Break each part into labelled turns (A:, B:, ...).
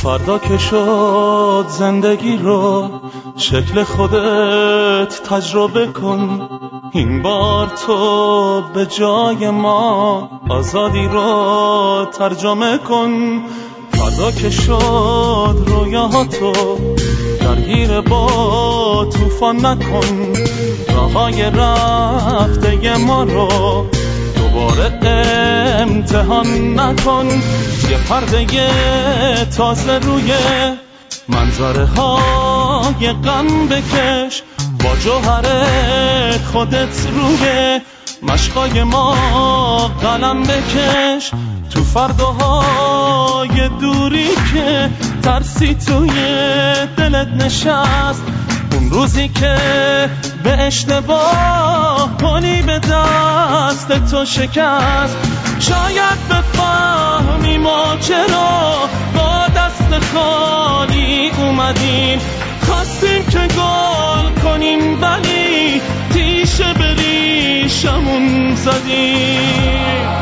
A: فردا که شد زندگی رو شکل خودت تجربه کن. این بار تو به جای ما آزادی رو ترجمه کن. فردا که شد رویاهاتو درگیر با طوفان نکن. راههای رفته ما رو دوباره امتحان نکن. یه پرده تازه روی منظره های غم بکش. با جوهر خودت روی مشقای ما قلم بکش. تو فرداهای دوری که ترسی توی دلت نشست، اون روزی که به اشتباه کنی به دست تو شکست، شاید بفهمی ما چرا با دست خالی اومدیم. خواستیم که گل کنیم ولی تیشه به ریشمون زدیم.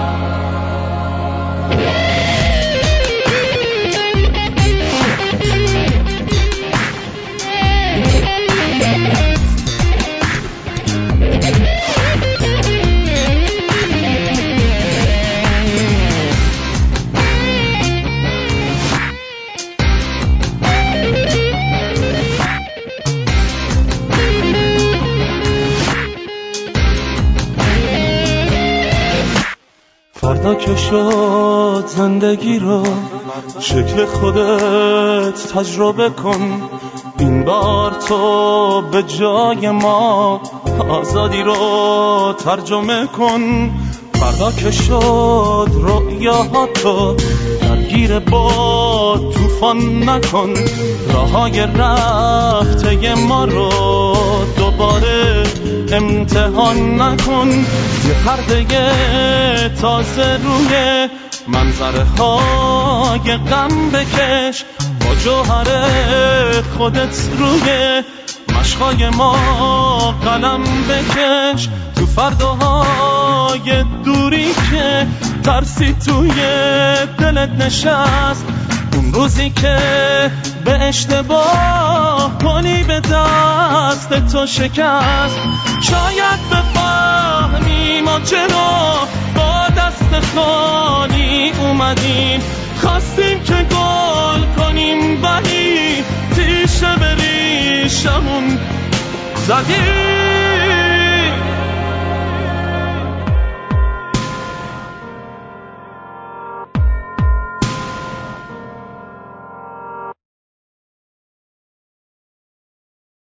A: فردا که شد زندگی رو شکل خودت تجربه کن. این بار تو به جای ما آزادی رو ترجمه کن. فردا که شد رؤیاهاتو درگیر با طوفان نکن. راههای رفته ما رو دوباره امتحان نکن. یه پرده تازه روی منظره های غم بکش. با جوهر خودت روی مشقای ما قلم بکش. تو فرداهای دوری که ترسی توی دلت نشست، اون روزی که به اشتباه کنی به دست تو شکست، شاید بفهمی ما چرا با دست خالی اومدیم. خواستیم که گل کنیم ولی تیشه به ریشمون زدیم.